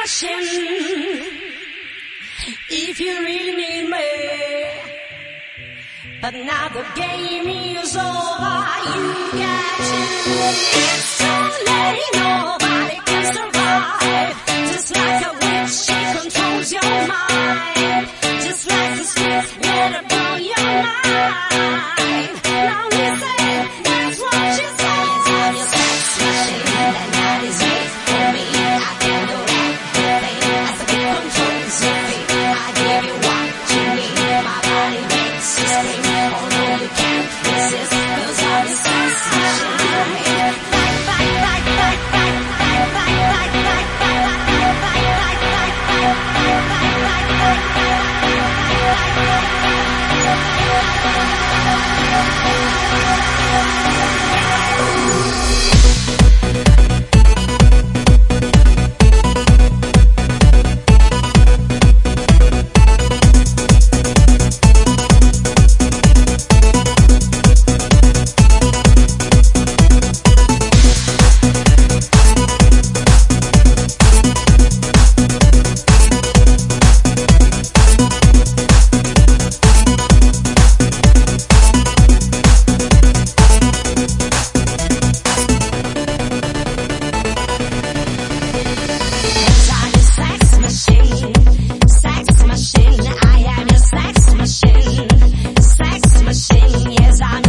machine. If you really need me, but now the game is over. You got to. It's too late. Nobody can survive. Just like a witch, she controls your mind. Just like the swift water blow your mind. Now listen, that's what she says. I'm your sex machine. That night is made for me. I can do everything as the beat controls your feet. I give you what you need. My body makes you scream. Oh no, you can't resist. 'Cause I'm your sex machine. Back, back, back, back, back, back, back, back, back, back, back, back, back, back, back, Sex machine, I am your sex machine. Sex machine, yes, I'm